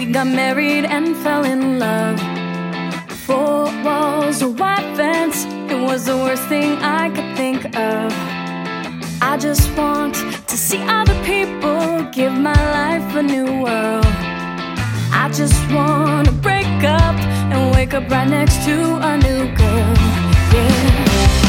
We got married and fell in love. Four walls, a white fence, it was the worst thing I could think of. I just want to see other people, give my life a new world. I just wanna break up and wake up right next to a new girl, yeah.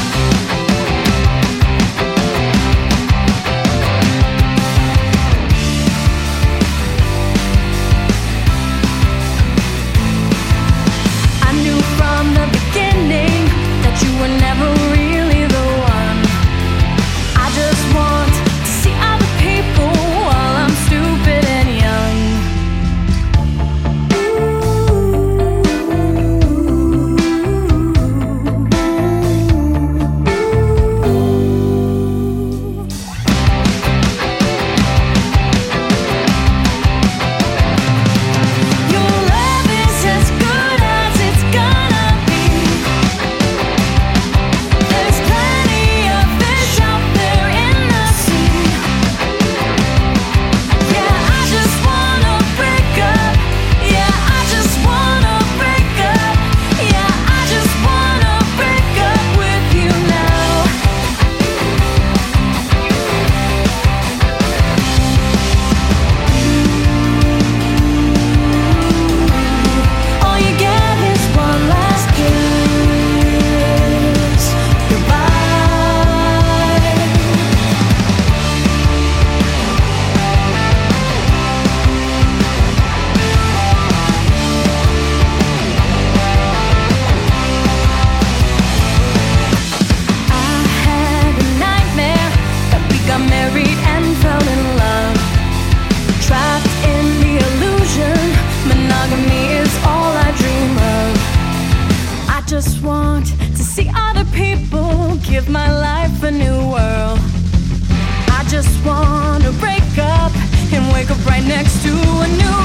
Just want to see other people, give my life a new world. I just wanna break up and wake up right next to a new